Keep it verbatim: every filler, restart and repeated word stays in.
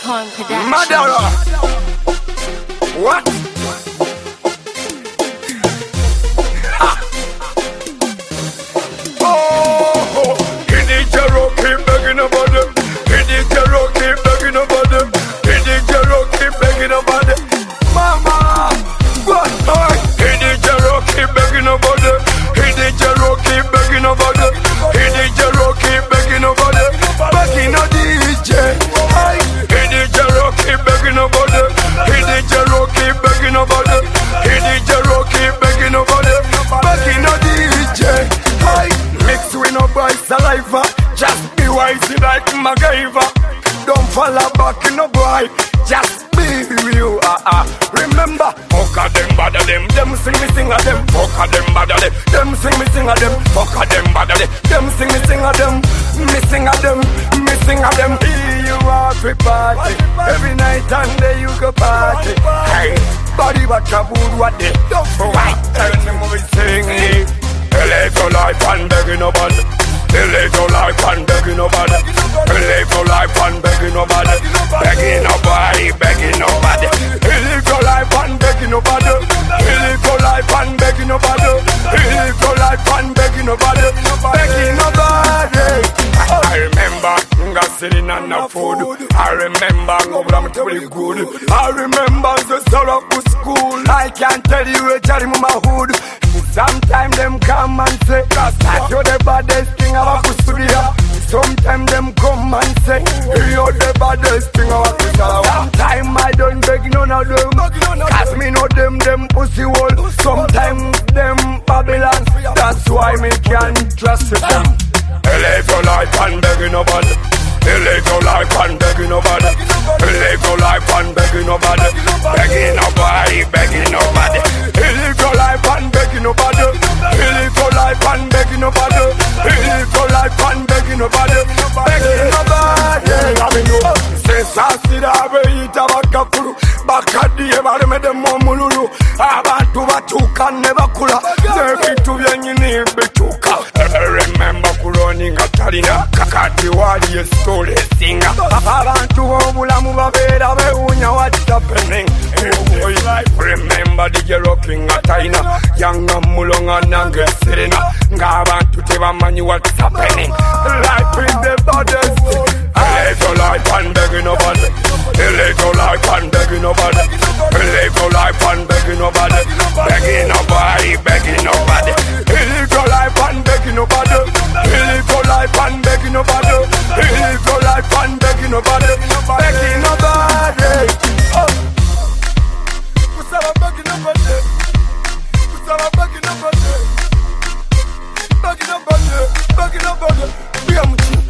Corn Production. Madara. What? Ha. Oh, Kid D J Rock keep begging about them. Kid D J Rock keep begging about them. Kid D J Rock keep begging about them. Mama, what? Kid D J Rock keep begging about them. Kid D J Rock keep begging about them. Kid D J Rock keep begging about them. Begging a D J. Kid D J Rock keep begging about them. Kid D J Rock keep begging about them. Kid D J Rock keep begging about them. Begging a D J. Mix with no boy saliva. Just be wise like MacGyver. Don't fall back in no boy. Just be you. Ah ah. Remember, fuck a them, bother them. Them sing me sing a them. Fuck a them, bother them. Them sing me sing a them. Fuck a them, bother them. Them sing me sing a them. Me sing a them. Me sing a them. You happy party every night and day you go party. Hey, body what a good what they don't fight. Tell them we sing it. Live your life and begging nobody. Live your life and begging nobody. Live your life and begging nobody. Begging nobody, begging nobody. Live your life and begging nobody. Live your life and begging nobody. Live your life and begging nobody. Begging nobody. I remember nga sitting on the food. I remember ngobula mutuli good. I remember the solo of school. I can't tell you a jari mama hood. Sometimes them come and say that you're the baddest thing of a studio. Sometimes them come and say you're the baddest thing of a studio. Sometimes I don't beg none of them, cause me know them, them pussy hole. Sometimes them Babylon, that's why me can't trust them. Live your life and begging nobody. Live your life and begging nobody. Live your life and begging nobody. Begging nobody, begging nobody. Live your life and begging nobody. Live your life and begging nobody. Live your life and begging nobody. Begging nobody. Say sassy da be ita bakafuru. Bakadi ebare me de momululu. Abantu batuka never kula. Zekitu byenyini bituka. Remember kuroni ngatalina kakati wali story singer. Abantu obulamu babera bewunya what's happening. Remember D J Rocking ataina yanga mulonga nange serena. Ngabantu tebamanyi what's happening. Life is the baddest. Live your life and begging nobody. Live your life and begging nobody. Live your life and begging nobody. Begging nobody, begging nobody. Live your life and begging nobody. Live your life and begging nobody. Live your life and begging nobody. Begging nobody. Kusaba begging nobody. Kusaba begging nobody. Begging nobody. Begging nobody. Be a